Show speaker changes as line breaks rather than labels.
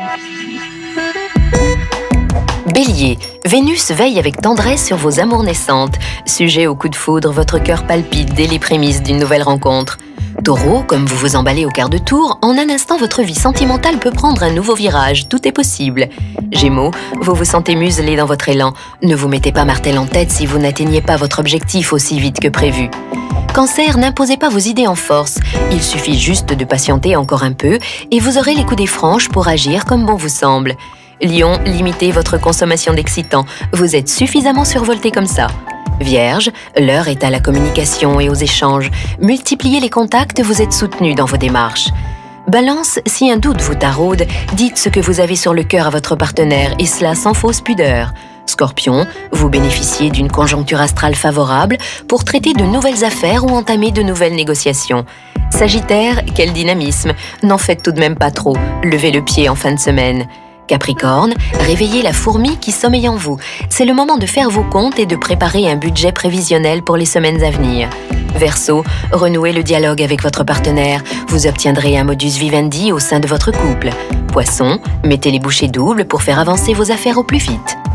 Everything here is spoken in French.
Bélier, Vénus veille avec tendresse sur vos amours naissantes. Sujet au coup de foudre, votre cœur palpite dès les prémices d'une nouvelle rencontre. Taureau, comme vous vous emballez au quart de tour, en un instant votre vie sentimentale peut prendre un nouveau virage, tout est possible. Gémeaux, vous vous sentez muselé dans votre élan. Ne vous mettez pas martel en tête si vous n'atteignez pas votre objectif aussi vite que prévu. Cancer, n'imposez pas vos idées en force. Il suffit juste de patienter encore un peu et vous aurez les coups des franches pour agir comme bon vous semble. Lion, limitez votre consommation d'excitants. Vous êtes suffisamment survolté comme ça. Vierge, l'heure est à la communication et aux échanges. Multipliez les contacts, vous êtes soutenu dans vos démarches. Balance, si un doute vous taraude, dites ce que vous avez sur le cœur à votre partenaire et cela sans fausse pudeur. Scorpion, vous bénéficiez d'une conjoncture astrale favorable pour traiter de nouvelles affaires ou entamer de nouvelles négociations. Sagittaire, quel dynamisme! N'en faites tout de même pas trop, levez le pied en fin de semaine. Capricorne, réveillez la fourmi qui sommeille en vous. C'est le moment de faire vos comptes et de préparer un budget prévisionnel pour les semaines à venir. Verseau, renouez le dialogue avec votre partenaire. Vous obtiendrez un modus vivendi au sein de votre couple. Poisson, mettez les bouchées doubles pour faire avancer vos affaires au plus vite.